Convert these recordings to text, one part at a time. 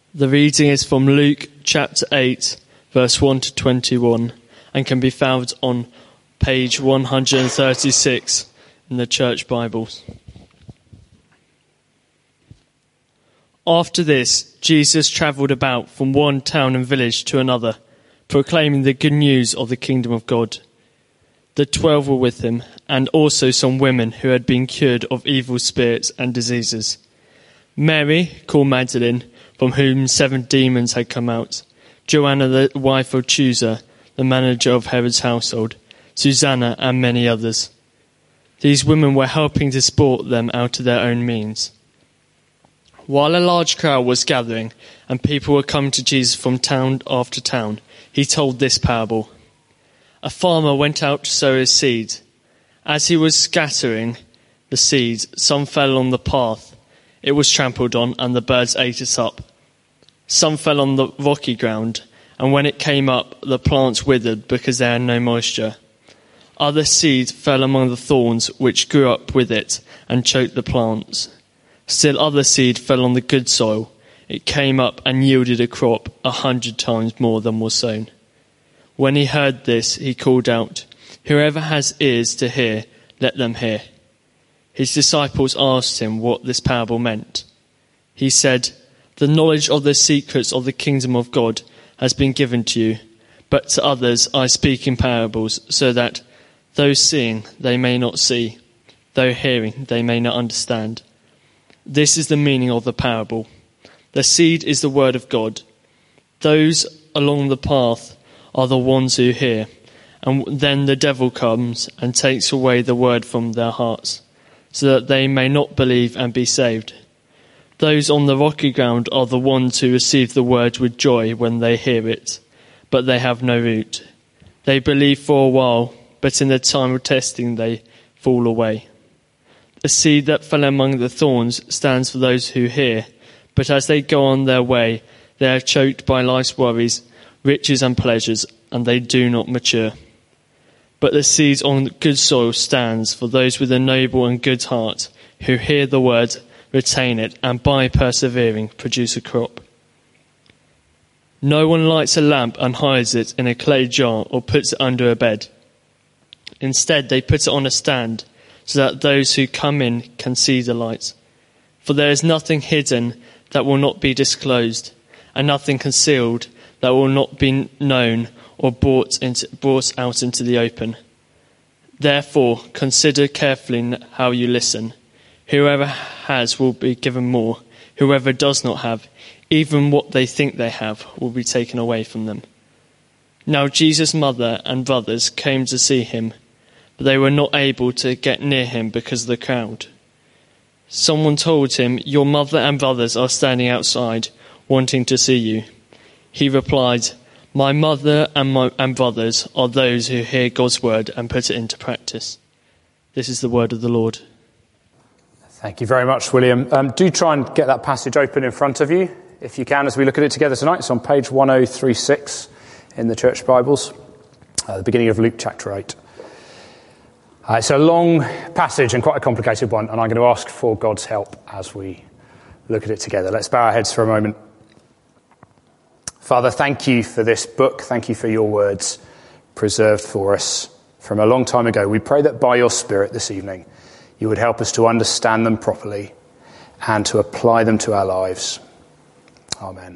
The reading is from Luke chapter 8, verse 1 to 21, and can be found on page 136 in the Church Bibles. After this, Jesus travelled about from one town and village to another, proclaiming the good news of the kingdom of God. The 12 were with him, and also some women who had been cured of evil spirits and diseases. Mary, called Magdalene, from whom 7 demons had come out, Joanna, the wife of Chuza, the manager of Herod's household, Susanna, and many others. These women were helping to support them out of their own means. While a large crowd was gathering and people were coming to Jesus from town after town, he told this parable. A farmer went out to sow his seed. As he was scattering the seeds, some fell on the path. It was trampled on, and the birds ate it up. Some fell on the rocky ground, and when it came up, the plants withered because they had no moisture. Other seed fell among the thorns, which grew up with it and choked the plants. Still other seed fell on the good soil. It came up and yielded a crop 100 times more than was sown. When he heard this, he called out, "Whoever has ears to hear, let them hear." His disciples asked him what this parable meant. He said, "The knowledge of the secrets of the kingdom of God has been given to you, but to others I speak in parables, so that though seeing they may not see, though hearing they may not understand." This is the meaning of the parable. The seed is the word of God. Those along the path are the ones who hear, and then the devil comes and takes away the word from their hearts, so that they may not believe and be saved. Those on the rocky ground are the ones who receive the word with joy when they hear it, but they have no root. They believe for a while, but in the time of testing they fall away. The seed that fell among the thorns stands for those who hear, but as they go on their way, they are choked by life's worries, riches and pleasures, and they do not mature. But the seed on good soil stands for those with a noble and good heart, who hear the word, retain it, and by persevering produce a crop. No one lights a lamp and hides it in a clay jar or puts it under a bed. Instead, they put it on a stand, so that those who come in can see the light. For there is nothing hidden that will not be disclosed, and nothing concealed that will not be known or brought out into the open. Therefore, consider carefully how you listen. Whoever has will be given more. Whoever does not have, even what they think they have, will be taken away from them. Now Jesus' mother and brothers came to see him, but they were not able to get near him because of the crowd. Someone told him, "Your mother and brothers are standing outside, wanting to see you." He replied, "My mother and brothers are those who hear God's word and put it into practice." This is the word of the Lord. Thank you very much, William. Do try and get that passage open in front of you, if you can, as we look at it together tonight. It's on page 1036 in the Church Bibles, the beginning of Luke chapter 8. It's a long passage and quite a complicated one, and I'm going to ask for God's help as we look at it together. Let's bow our heads for a moment. Father, thank you for this book. Thank you for your words preserved for us from a long time ago. We pray that by your Spirit this evening, you would help us to understand them properly and to apply them to our lives. Amen.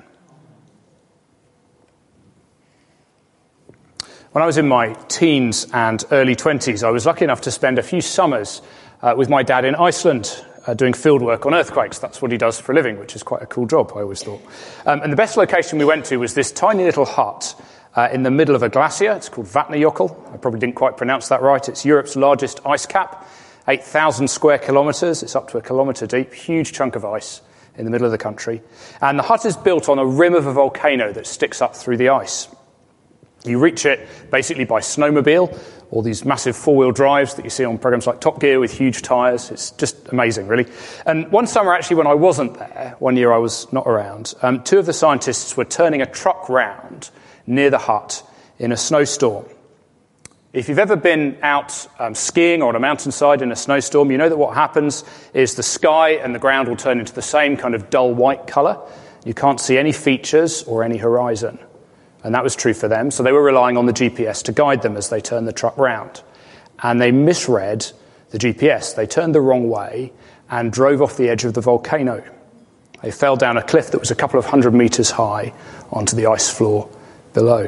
When I was in my teens and early 20s, I was lucky enough to spend a few summers with my dad in Iceland doing field work on earthquakes. That's what he does for a living, which is quite a cool job, I always thought. And the best location we went to was this tiny little hut in the middle of a glacier. It's called Vatnajökull. I probably didn't quite pronounce that right. It's Europe's largest ice cap, 8,000 square kilometres. It's up to 1 kilometre deep, huge chunk of ice in the middle of the country. And the hut is built on a rim of a volcano that sticks up through the ice. You reach it basically by snowmobile, all these massive four-wheel drives that you see on programs like Top Gear with huge tyres. It's just amazing, really. And one summer, actually, when I wasn't there, one year I was not around, 2 of the scientists were turning a truck round near the hut in a snowstorm. If you've ever been out skiing or on a mountainside in a snowstorm, you know that what happens is the sky and the ground will turn into the same kind of dull white colour You can't see any features or any horizon. And that was true for them, so they were relying on the GPS to guide them as they turned the truck round. And they misread the GPS. They turned the wrong way and drove off the edge of the volcano. They fell down a cliff that was a couple of 100 meters high onto the ice floor below.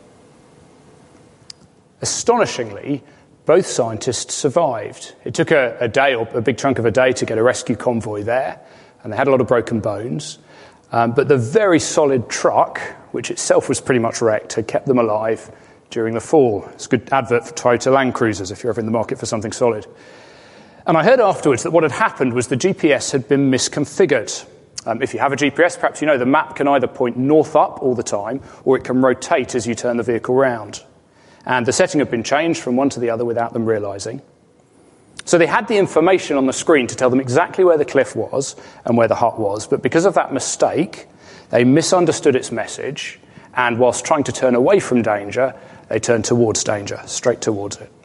Astonishingly, both scientists survived. It took a day, or a big chunk of a day, to get a rescue convoy there, and they had a lot of broken bones. But the very solid truck, which itself was pretty much wrecked, had kept them alive during the fall. It's a good advert for Toyota Land Cruisers if you're ever in the market for something solid. And I heard afterwards that what had happened was the GPS had been misconfigured. If you have a GPS, perhaps you know the map can either point north up all the time, or it can rotate as you turn the vehicle round. And the setting had been changed from one to the other without them realising. So they had the information on the screen to tell them exactly where the cliff was and where the hut was, but because of that mistake, they misunderstood its message, and whilst trying to turn away from danger, they turned towards danger, straight towards it.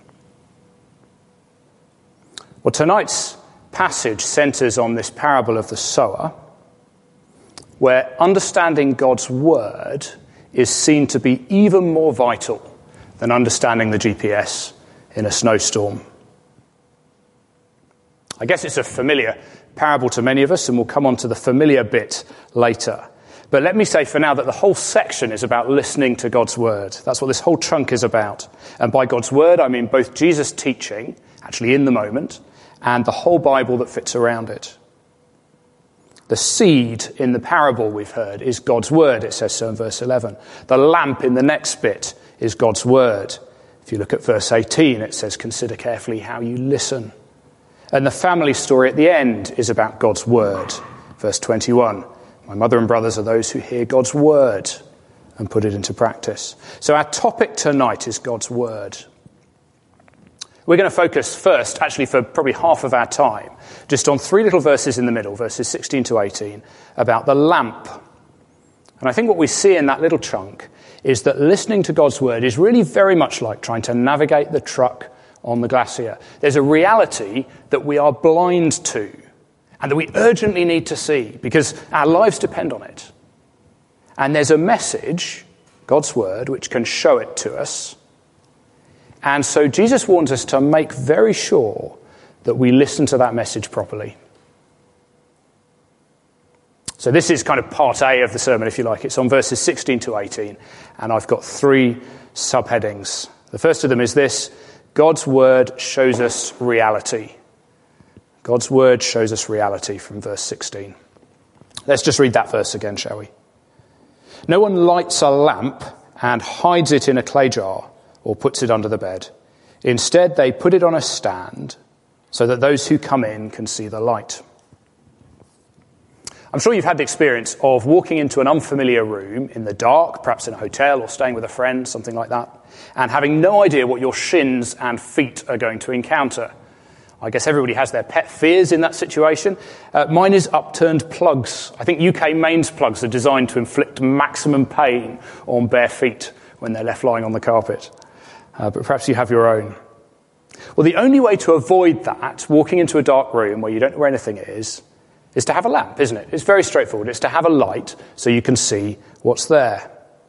Well, tonight's passage centres on this parable of the sower, where understanding God's word is seen to be even more vital than understanding the GPS in a snowstorm. I guess it's a familiar parable to many of us, and we'll come on to the familiar bit later. But let me say for now that the whole section is about listening to God's word. That's what this whole chunk is about. And by God's word, I mean both Jesus' teaching, actually in the moment, and the whole Bible that fits around it. The seed in the parable we've heard is God's word, it says so in verse 11. The lamp in the next bit is God's word. If you look at verse 18, it says, consider carefully how you listen. And the family story at the end is about God's word. Verse 21, my mother and brothers are those who hear God's word and put it into practice. So our topic tonight is God's word. We're going to focus first, actually for probably half of our time, just on three little verses in the middle, verses 16 to 18, about the lamp. And I think what we see in that little chunk is that listening to God's word is really very much like trying to navigate the truck on the glacier. There's a reality that we are blind to and that we urgently need to see because our lives depend on it. And there's a message, God's word, which can show it to us. And so Jesus warns us to make very sure that we listen to that message properly. So this is kind of part A of the sermon, if you like. It's on verses 16 to 18, and I've got three subheadings. The first of them is this: God's word shows us reality. God's word shows us reality from verse 16. Let's just read that verse again, shall we? No one lights a lamp and hides it in a clay jar or puts it under the bed. Instead, they put it on a stand so that those who come in can see the light. I'm sure you've had the experience of walking into an unfamiliar room in the dark, perhaps in a hotel or staying with a friend, something like that, and having no idea what your shins and feet are going to encounter. I guess everybody has their pet fears in that situation. Mine is upturned plugs. I think UK mains plugs are designed to inflict maximum pain on bare feet when they're left lying on the carpet. But perhaps you have your own. Well, the only way to avoid that, walking into a dark room where you don't know where anything is to have a lamp, isn't it? It's very straightforward. It's to have a light so you can see what's there.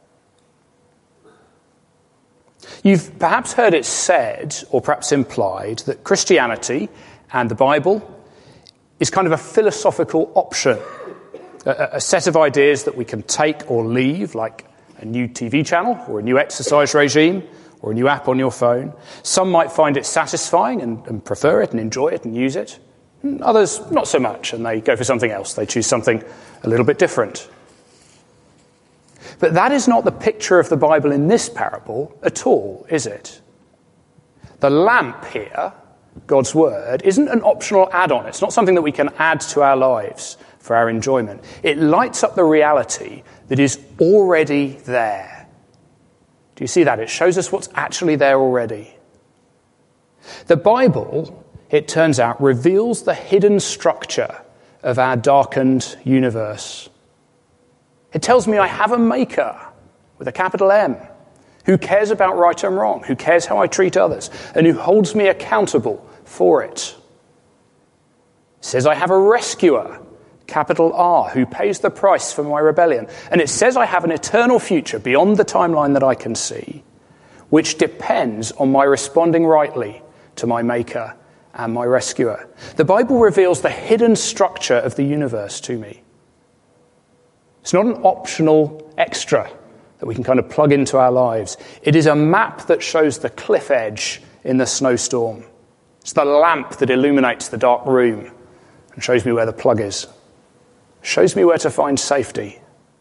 You've perhaps heard it said, or perhaps implied, that Christianity and the Bible is kind of a philosophical option, a set of ideas that we can take or leave, like a new TV channel or a new exercise regime or a new app on your phone. Some might find it satisfying and prefer it and enjoy it and use it. Others, not so much, and they go for something else. They choose something a little bit different. But that is not the picture of the Bible in this parable at all, is it? The lamp here, God's word, isn't an optional add-on. It's not something that we can add to our lives for our enjoyment. It lights up the reality that is already there. Do you see that? It shows us what's actually there already. The Bible, it turns out, reveals the hidden structure of our darkened universe. It tells me I have a maker, with a capital M, who cares about right and wrong, who cares how I treat others, and who holds me accountable for it. It says I have a rescuer, capital R, who pays the price for my rebellion. And it says I have an eternal future beyond the timeline that I can see, which depends on my responding rightly to my Maker and my Rescuer. The Bible reveals the hidden structure of the universe to me. It's not an optional extra that we can kind of plug into our lives. It is a map that shows the cliff edge in the snowstorm. It's the lamp that illuminates the dark room and shows me where the plug is. Shows me where to find safety.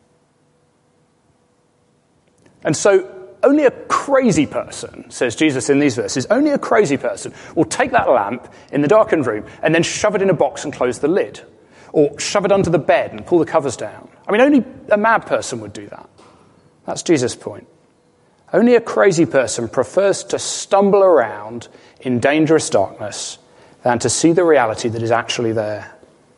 And so only a crazy person, says Jesus in these verses, only a crazy person will take that lamp in the darkened room and then shove it in a box and close the lid. Or shove it under the bed and pull the covers down. I mean, only a mad person would do that. That's Jesus' point. Only a crazy person prefers to stumble around in dangerous darkness than to see the reality that is actually there.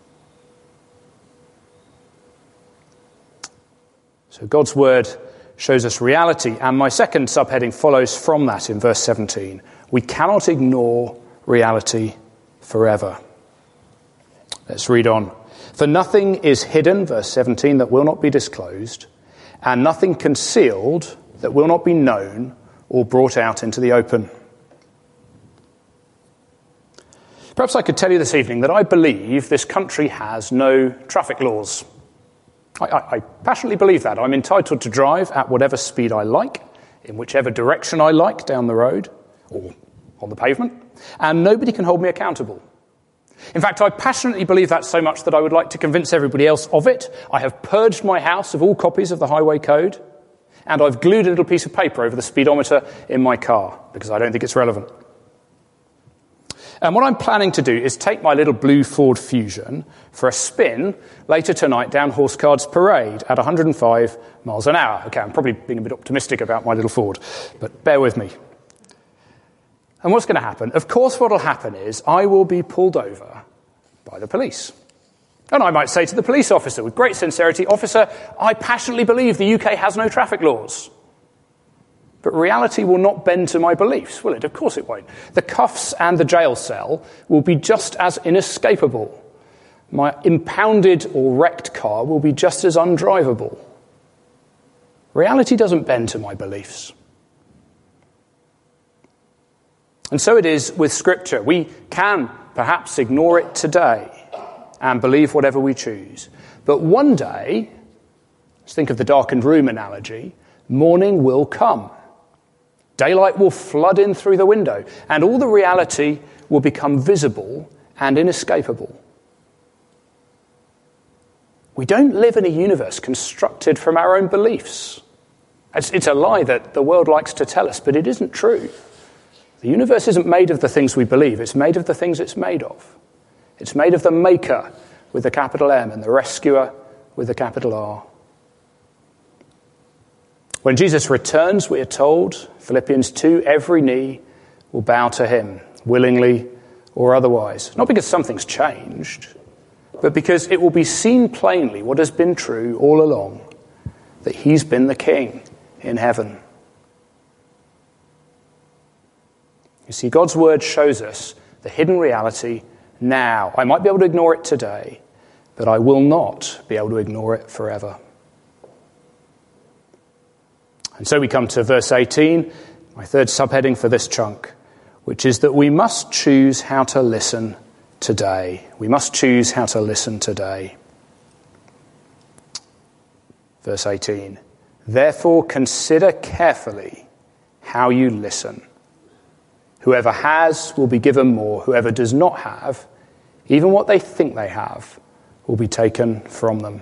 So God's word shows us reality, and my second subheading follows from that in verse 17. We cannot ignore reality forever. Let's read on. For nothing is hidden, verse 17, that will not be disclosed, and nothing concealed that will not be known or brought out into the open. Perhaps I could tell you this evening that I believe this country has no traffic laws. I passionately believe that. I'm entitled to drive at whatever speed I like, in whichever direction I like down the road, or on the pavement, and nobody can hold me accountable. In fact, I passionately believe that so much that I would like to convince everybody else of it. I have purged my house of all copies of the highway code, and I've glued a little piece of paper over the speedometer in my car, because I don't think it's relevant. And what I'm planning to do is take my little blue Ford Fusion for a spin later tonight down Horsecards Parade at 105 miles an hour. Okay, I'm probably being a bit optimistic about my little Ford, but bear with me. And what's going to happen? Of course, what will happen is I will be pulled over by the police. And I might say to the police officer with great sincerity, "Officer, I passionately believe the UK has no traffic laws." But reality will not bend to my beliefs, will it? Of course it won't. The cuffs and the jail cell will be just as inescapable. My impounded or wrecked car will be just as undrivable. Reality doesn't bend to my beliefs. And so it is with Scripture. We can perhaps ignore it today and believe whatever we choose. But one day, let's think of the darkened room analogy, morning will come. Daylight will flood in through the window, and all the reality will become visible and inescapable. We don't live in a universe constructed from our own beliefs. It's a lie that the world likes to tell us, but it isn't true. The universe isn't made of the things we believe, it's made of the things it's made of. It's made of the Maker with a capital M and the Rescuer with a capital R. When Jesus returns, we are told, Philippians 2, every knee will bow to him, willingly or otherwise. Not because something's changed, but because it will be seen plainly what has been true all along, that he's been the King in heaven. You see, God's word shows us the hidden reality now. I might be able to ignore it today, but I will not be able to ignore it forever. And so we come to verse 18, my third subheading for this chunk, which is that we must choose how to listen today. We must choose how to listen today. Verse 18, therefore consider carefully how you listen. Whoever has will be given more. Whoever does not have, even what they think they have, will be taken from them.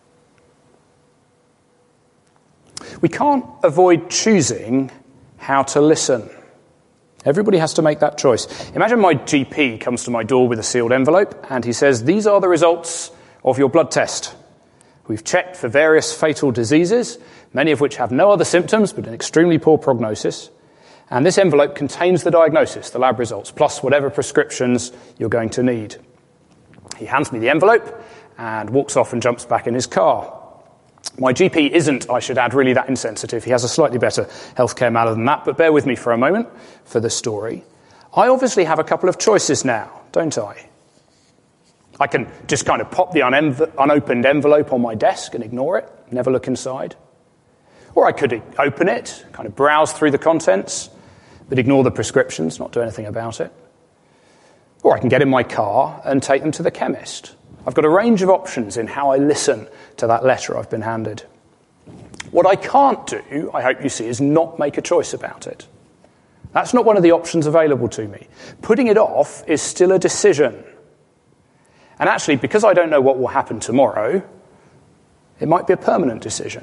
We can't avoid choosing how to listen. Everybody has to make that choice. Imagine my GP comes to my door with a sealed envelope and he says, these are the results of your blood test. We've checked for various fatal diseases, many of which have no other symptoms but an extremely poor prognosis. And this envelope contains the diagnosis, the lab results, plus whatever prescriptions you're going to need. He hands me the envelope and walks off and jumps back in his car. My GP isn't, I should add, really that insensitive. He has a slightly better healthcare manner than that, but bear with me for a moment for the story. I obviously have a couple of choices now, don't I? I can just kind of pop the unopened envelope on my desk and ignore it, never look inside. Or I could open it, kind of browse through the contents, but ignore the prescriptions, not do anything about it. Or I can get in my car and take them to the chemist. I've got a range of options in how I listen to that letter I've been handed. What I can't do, I hope you see, is not make a choice about it. That's not one of the options available to me. Putting it off is still a decision. And actually, because I don't know what will happen tomorrow, it might be a permanent decision.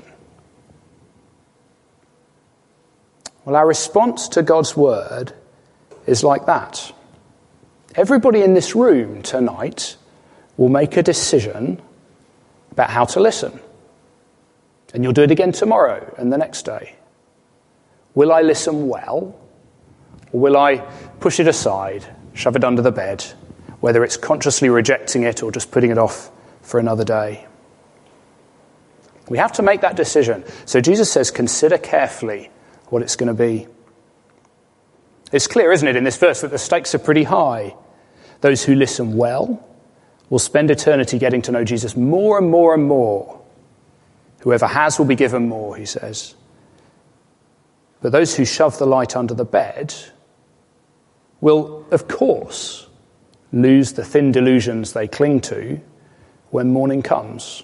Well, our response to God's word is like that. Everybody in this room tonight will make a decision about how to listen. And you'll do it again tomorrow and the next day. Will I listen well? Or will I push it aside, shove it under the bed, whether it's consciously rejecting it or just putting it off for another day? We have to make that decision. So Jesus says, consider carefully what it's going to be. It's clear, isn't it, in this verse that the stakes are pretty high. Those who listen well will spend eternity getting to know Jesus more and more and more. Whoever has will be given more, he says. But those who shove the light under the bed will, of course, lose the thin delusions they cling to when morning comes.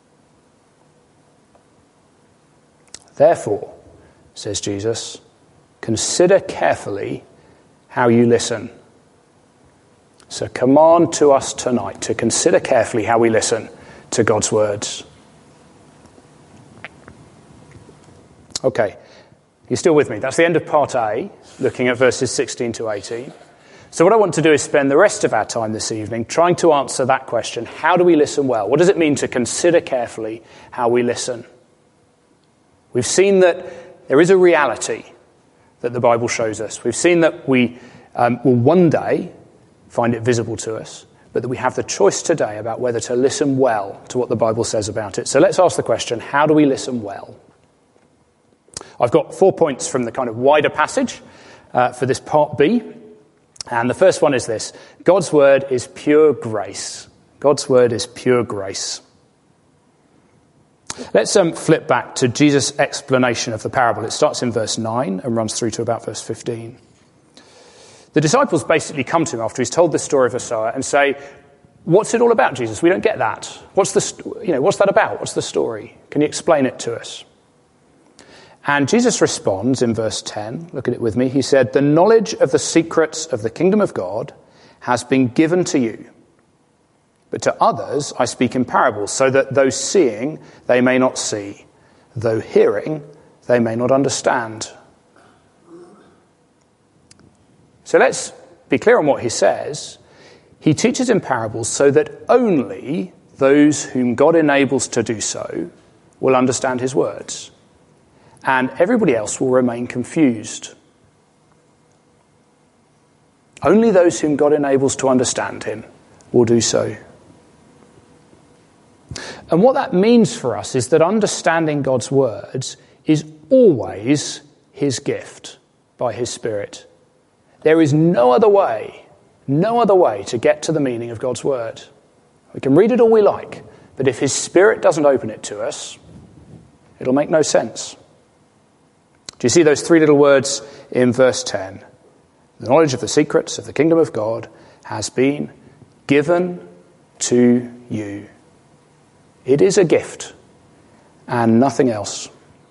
Therefore, says Jesus, consider carefully how you listen. So command to us tonight to consider carefully how we listen to God's words. Okay, you're still with me. That's the end of part A, looking at verses 16 to 18. So what I want to do is spend the rest of our time this evening trying to answer that question. How do we listen well? What does it mean to consider carefully how we listen? We've seen that there is a reality that the Bible shows us. We've seen that we will one day find it visible to us, but that we have the choice today about whether to listen well to what the Bible says about it. So let's ask the question, how do we listen well? I've got 4 points from the kind of wider passage for this part B. And the first one is this: God's word is pure grace. God's word is pure grace. Let's flip back to Jesus' explanation of the parable. It starts in verse 9 and runs through to about verse 15. The disciples basically come to him after he's told the story of a sower and say, "What's it all about, Jesus? We don't get that. What's that about? What's the story? Can you explain it to us?" And Jesus responds in verse 10. Look at it with me. He said, "The knowledge of the secrets of the kingdom of God has been given to you. But to others I speak in parables, so that though seeing they may not see, though hearing they may not understand." So let's be clear on what he says. He teaches in parables so that only those whom God enables to do so will understand his words, and everybody else will remain confused. Only those whom God enables to understand him will do so. And what that means for us is that understanding God's words is always his gift by his Spirit. There is no other way to get to the meaning of God's word. We can read it all we like, but if his Spirit doesn't open it to us, it'll make no sense. Do you see those three little words in verse 10? The knowledge of the secrets of the kingdom of God has been given to you. It is a gift and nothing else.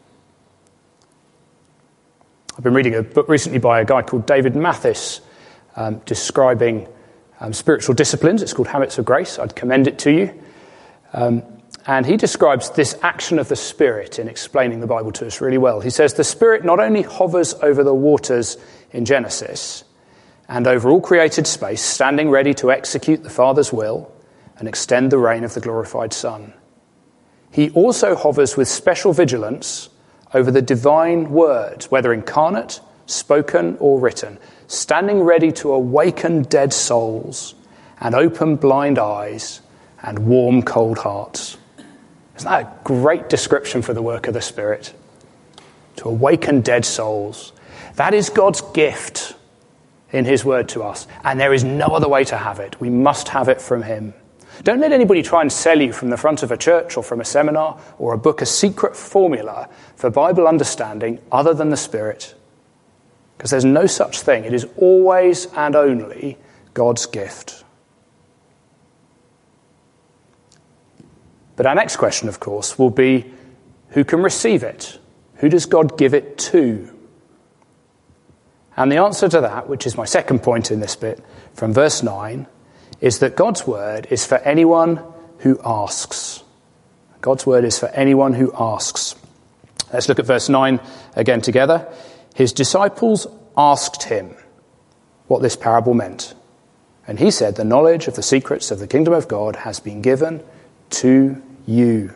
I've been reading a book recently by a guy called David Mathis describing spiritual disciplines. It's called Habits of Grace. I'd commend it to you. And he describes this action of the Spirit in explaining the Bible to us really well. He says, the Spirit not only hovers over the waters in Genesis and over all created space, standing ready to execute the Father's will and extend the reign of the glorified Son. He also hovers with special vigilance over the divine word, whether incarnate, spoken or written, standing ready to awaken dead souls and open blind eyes and warm cold hearts. Isn't that a great description for the work of the Spirit? To awaken dead souls. That is God's gift in his word to us, and there is no other way to have it. We must have it from him. Don't let anybody try and sell you from the front of a church or from a seminar or a book a secret formula for Bible understanding other than the Spirit. Because there's no such thing. It is always and only God's gift. But our next question, of course, will be, who can receive it? Who does God give it to? And the answer to that, which is my second point in this bit, from verse 9, is that God's word is for anyone who asks. God's word is for anyone who asks. Let's look at verse 9 again together. His disciples asked him what this parable meant. And he said, the knowledge of the secrets of the kingdom of God has been given to you.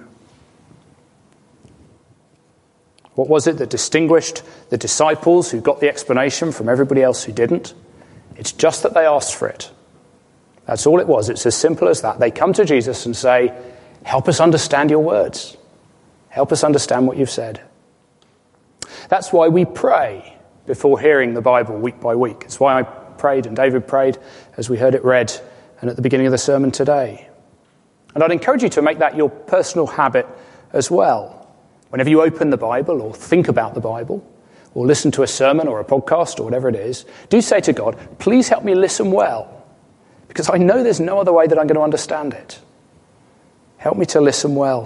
What was it that distinguished the disciples who got the explanation from everybody else who didn't? It's just that they asked for it. That's all it was. It's as simple as that. They come to Jesus and say, help us understand your words. Help us understand what you've said. That's why we pray before hearing the Bible week by week. It's why I prayed and David prayed as we heard it read and at the beginning of the sermon today. And I'd encourage you to make that your personal habit as well. Whenever you open the Bible or think about the Bible or listen to a sermon or a podcast or whatever it is, do say to God, please help me listen well, because I know there's no other way that I'm going to understand it. Help me to listen well.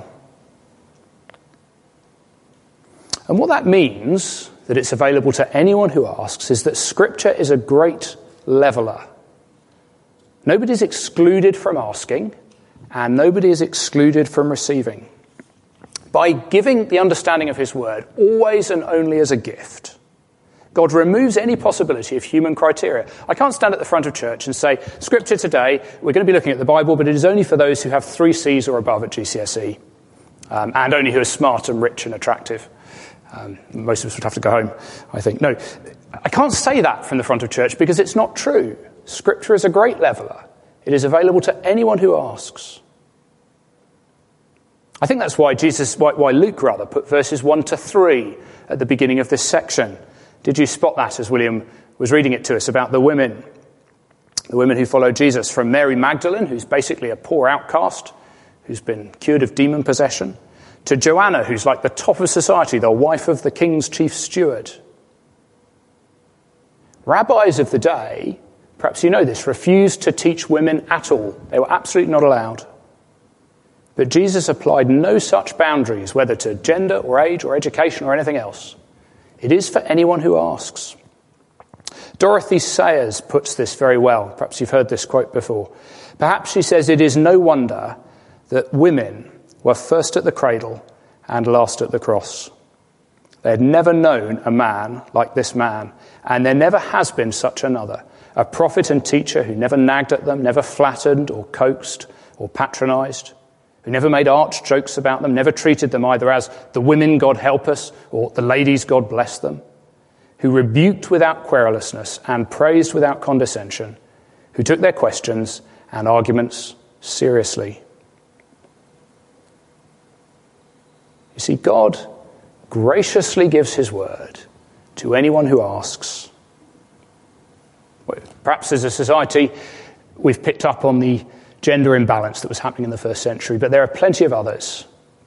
And what that means, that it's available to anyone who asks, is that Scripture is a great leveller. Nobody's excluded from asking, and nobody is excluded from receiving. By giving the understanding of his word always and only as a gift, God removes any possibility of human criteria. I can't stand at the front of church and say, Scripture today, we're going to be looking at the Bible, but it is only for those who have 3 C's or above at GCSE, and only who are smart and rich and attractive. Most of us would have to go home, I think. No, I can't say that from the front of church because it's not true. Scripture is a great leveller. It is available to anyone who asks. I think that's why Luke put verses 1 to 3 at the beginning of this section. Did you spot that as William was reading it to us about the women who followed Jesus, from Mary Magdalene, who's basically a poor outcast, who's been cured of demon possession, to Joanna, who's like the top of society, the wife of the king's chief steward. Rabbis of the day, perhaps you know this, refused to teach women at all. They were absolutely not allowed. But Jesus applied no such boundaries, whether to gender or age or education or anything else. It is for anyone who asks. Dorothy Sayers puts this very well. Perhaps you've heard this quote before. Perhaps she says, it is no wonder that women were first at the cradle and last at the cross. They had never known a man like this man, and there never has been such another, a prophet and teacher who never nagged at them, never flattered or coaxed or patronized, who never made arch jokes about them, never treated them either as the women God help us or the ladies God bless them, who rebuked without querulousness and praised without condescension, who took their questions and arguments seriously. You see, God graciously gives his word to anyone who asks. Perhaps as a society, we've picked up on the gender imbalance that was happening in the first century, but there are plenty of others,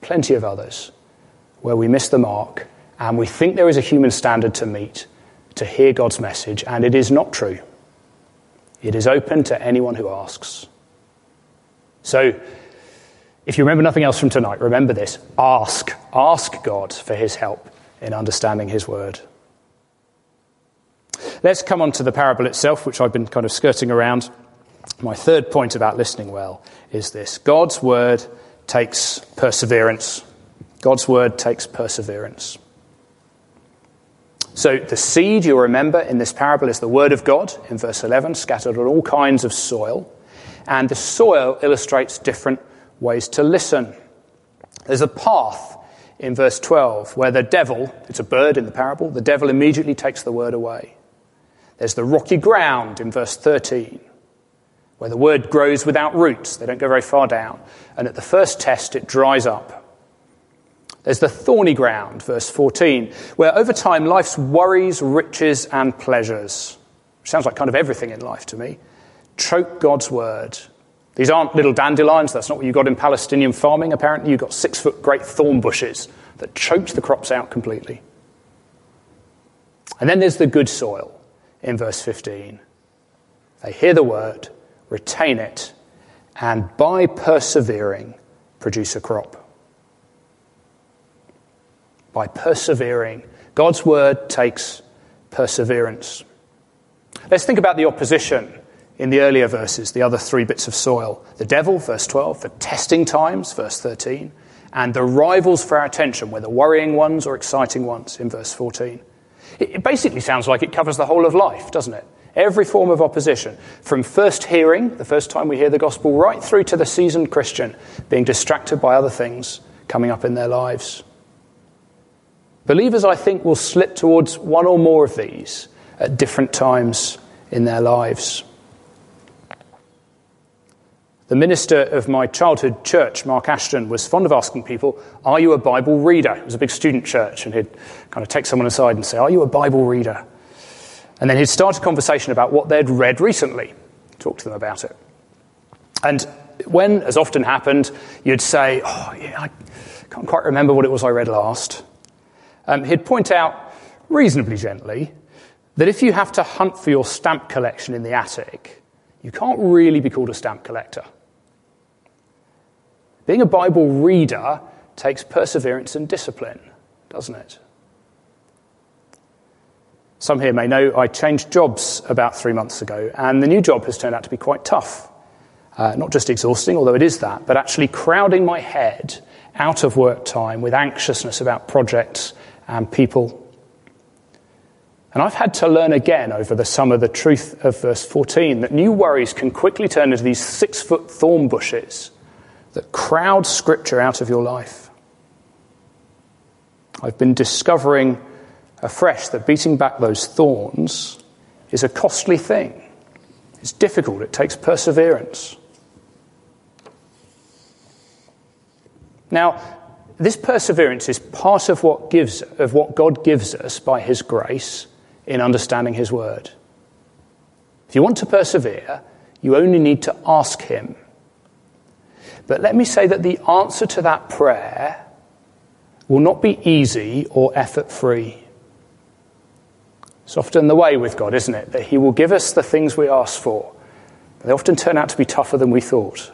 where we miss the mark and we think there is a human standard to meet to hear God's message, and it is not true. It is open to anyone who asks. So, if you remember nothing else from tonight, remember this. Ask God for his help in understanding his word. Let's come on to the parable itself, which I've been kind of skirting around. My third point about listening well is this. God's word takes perseverance. God's word takes perseverance. So the seed, you'll remember, in this parable is the word of God, in verse 11, scattered on all kinds of soil. And the soil illustrates different ways to listen. There's a path in verse 12 where the devil, it's a bird in the parable, the devil immediately takes the word away. There's the rocky ground in verse 13 where the word grows without roots. They don't go very far down. And at the first test, it dries up. There's the thorny ground, verse 14, where over time life's worries, riches, and pleasures, which sounds like kind of everything in life to me, choke God's word These aren't little dandelions. That's not what you got in Palestinian farming, apparently. You got 6-foot great thorn bushes that choked the crops out completely. And then there's the good soil in verse 15. They hear the word, retain it, and by persevering, produce a crop. By persevering. God's word takes perseverance. Let's think about the opposition in the earlier verses, the other 3 bits of soil. The devil, verse 12, the testing times, verse 13, and the rivals for our attention, whether worrying ones or exciting ones, in verse 14. It basically sounds like it covers the whole of life, doesn't it? Every form of opposition, from first hearing, the first time we hear the gospel, right through to the seasoned Christian being distracted by other things coming up in their lives. Believers, I think, will slip towards one or more of these at different times in their lives. The minister of my childhood church, Mark Ashton, was fond of asking people, are you a Bible reader? It was a big student church, and he'd kind of take someone aside and say, are you a Bible reader? And then he'd start a conversation about what they'd read recently, talk to them about it. And when, as often happened, you'd say, I can't quite remember what it was I read last. He'd point out, reasonably gently, that if you have to hunt for your stamp collection in the attic, you can't really be called a stamp collector. Being a Bible reader takes perseverance and discipline, doesn't it? Some here may know I changed jobs about 3 months ago, and the new job has turned out to be quite tough. Not just exhausting, although it is that, but actually crowding my head out of work time with anxiousness about projects and people. And I've had to learn again over the summer the truth of verse 14, that new worries can quickly turn into these 6-foot thorn bushes that crowd Scripture out of your life. I've been discovering afresh that beating back those thorns is a costly thing. It's difficult. It takes perseverance. Now, this perseverance is part of what God gives us by his grace in understanding his word. If you want to persevere, you only need to ask him. But let me say that the answer to that prayer will not be easy or effort-free. It's often the way with God, isn't it? That he will give us the things we ask for. But they often turn out to be tougher than we thought.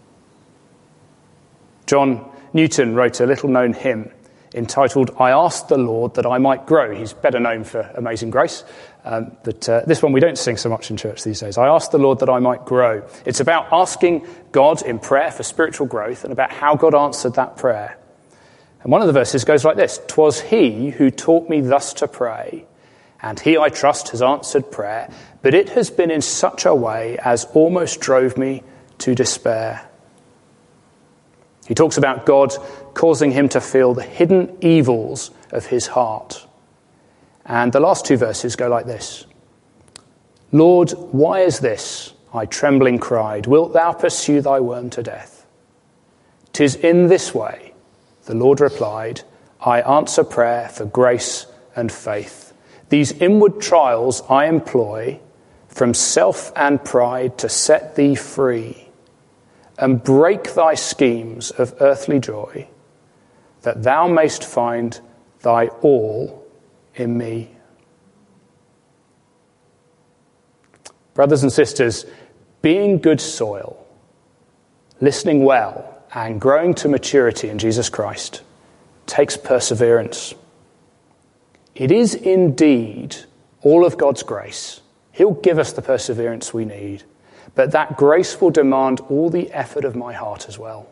John Newton wrote a little-known hymn entitled, I Asked the Lord That I Might Grow. He's better known for Amazing Grace, but this one we don't sing so much in church these days. I asked the Lord that I might grow. It's about asking God in prayer for spiritual growth and about how God answered that prayer. And one of the verses goes like this, 'Twas he who taught me thus to pray, and he, I trust, has answered prayer, but it has been in such a way as almost drove me to despair. He talks about God causing him to feel the hidden evils of his heart. And the last 2 verses go like this. Lord, why is this? I trembling cried. Wilt thou pursue thy worm to death? 'Tis in this way, the Lord replied, I answer prayer for grace and faith. These inward trials I employ from self and pride to set thee free and break thy schemes of earthly joy, that thou mayst find thy all in me. Brothers and sisters, being good soil, listening well, and growing to maturity in Jesus Christ takes perseverance. It is indeed all of God's grace. He'll give us the perseverance we need, but that grace will demand all the effort of my heart as well.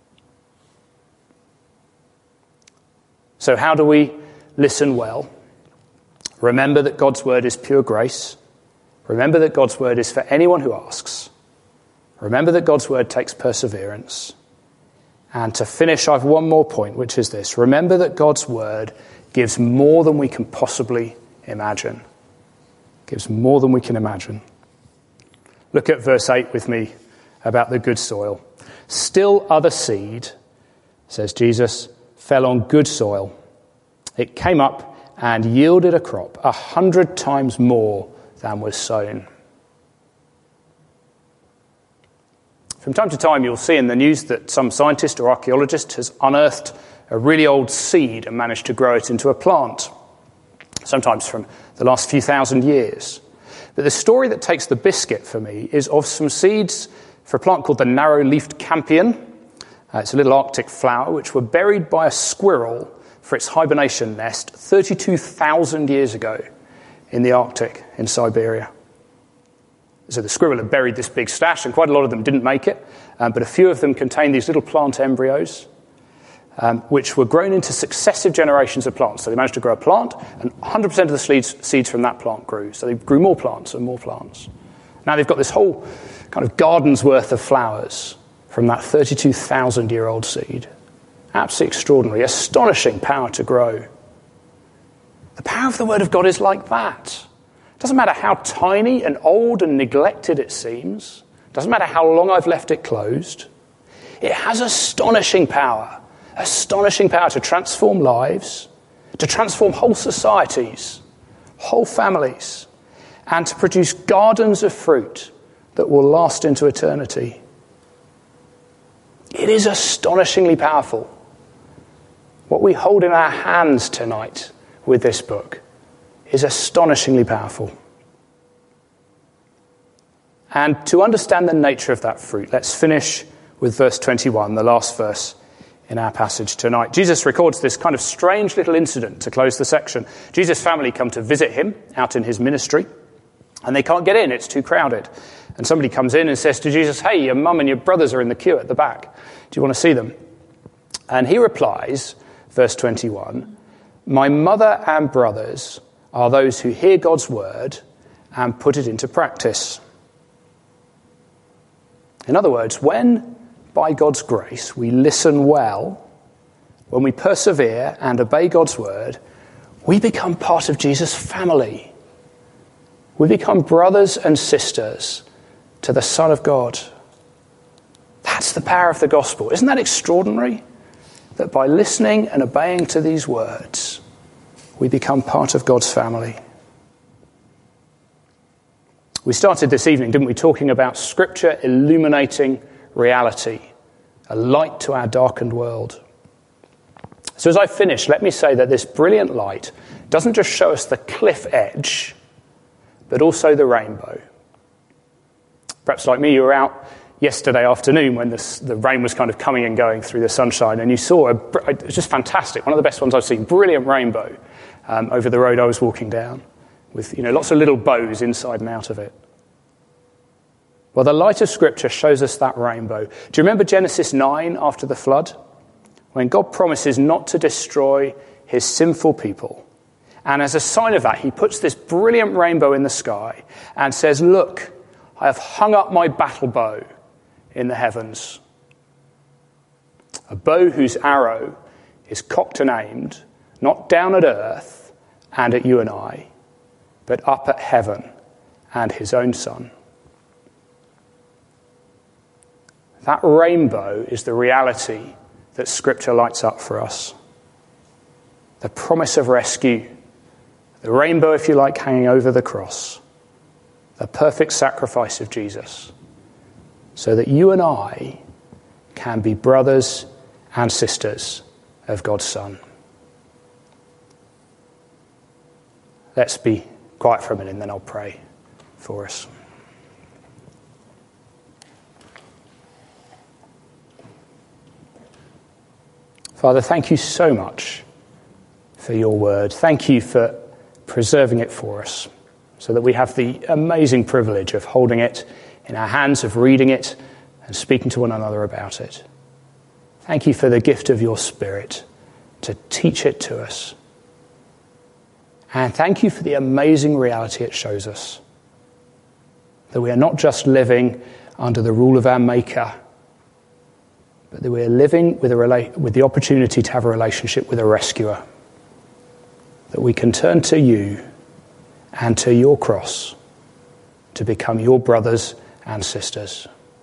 So how do we listen well? Remember that God's word is pure grace. Remember that God's word is for anyone who asks. Remember that God's word takes perseverance. And to finish, I've one more point, which is this. Remember that God's word gives more than we can possibly imagine. Gives more than we can imagine. Look at verse 8 with me about the good soil. Still other seed, says Jesus, fell on good soil. It came up and yielded a crop 100 times more than was sown. From time to time, you'll see in the news that some scientist or archaeologist has unearthed a really old seed and managed to grow it into a plant, sometimes from the last few thousand years. But the story that takes the biscuit for me is of some seeds for a plant called the narrow-leafed campion. It's a little Arctic flower which were buried by a squirrel for its hibernation nest 32,000 years ago in the Arctic in Siberia. So the squirrel had buried this big stash, and quite a lot of them didn't make it, but a few of them contained these little plant embryos, which were grown into successive generations of plants. So they managed to grow a plant, and 100% of the seeds from that plant grew. So they grew more plants and more plants. Now they've got this whole kind of garden's worth of flowers from that 32,000-year-old seed. Absolutely extraordinary, astonishing power to grow. The power of the Word of God is like that. It doesn't matter how tiny and old and neglected it seems. It doesn't matter how long I've left it closed. It has astonishing power to transform lives, to transform whole societies, whole families, and to produce gardens of fruit that will last into eternity. It is astonishingly powerful. What we hold in our hands tonight with this book is astonishingly powerful. And to understand the nature of that fruit, let's finish with verse 21, the last verse in our passage tonight. Jesus records this kind of strange little incident to close the section. Jesus' family come to visit him out in his ministry, and they can't get in, it's too crowded. And somebody comes in and says to Jesus, "Hey, your mum and your brothers are in the queue at the back. Do you want to see them?" And he replies, verse 21, "My mother and brothers are those who hear God's word and put it into practice." In other words, when, by God's grace, we listen well, when we persevere and obey God's word, we become part of Jesus' family. We become brothers and sisters to the Son of God. That's the power of the gospel. Isn't that extraordinary? That by listening and obeying to these words, we become part of God's family. We started this evening, didn't we, talking about Scripture illuminating reality, a light to our darkened world. So as I finish, let me say that this brilliant light doesn't just show us the cliff edge, but also the rainbow. Perhaps like me, you were out yesterday afternoon when the rain was kind of coming and going through the sunshine, and you saw it was just fantastic, one of the best ones I've seen, brilliant rainbow over the road I was walking down, with lots of little bows inside and out of it. Well, the light of Scripture shows us that rainbow. Do you remember Genesis 9 after the flood? When God promises not to destroy his sinful people. And as a sign of that, he puts this brilliant rainbow in the sky and says, "Look, I have hung up my battle bow in the heavens." A bow whose arrow is cocked and aimed, not down at earth and at you and I, but up at heaven and his own Son. That rainbow is the reality that Scripture lights up for us. The promise of rescue. The rainbow, if you like, hanging over the cross. The perfect sacrifice of Jesus. So that you and I can be brothers and sisters of God's Son. Let's be quiet for a minute and then I'll pray for us. Father, thank you so much for your word. Thank you for preserving it for us so that we have the amazing privilege of holding it in our hands, of reading it and speaking to one another about it. Thank you for the gift of your Spirit to teach it to us. And thank you for the amazing reality it shows us. That we are not just living under the rule of our Maker, but that we are living with the opportunity to have a relationship with a rescuer. That we can turn to you and to your cross to become your brothers and sisters.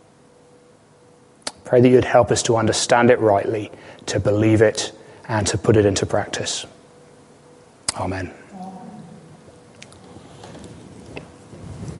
Pray that you'd help us to understand it rightly, to believe it, and to put it into practice. Amen.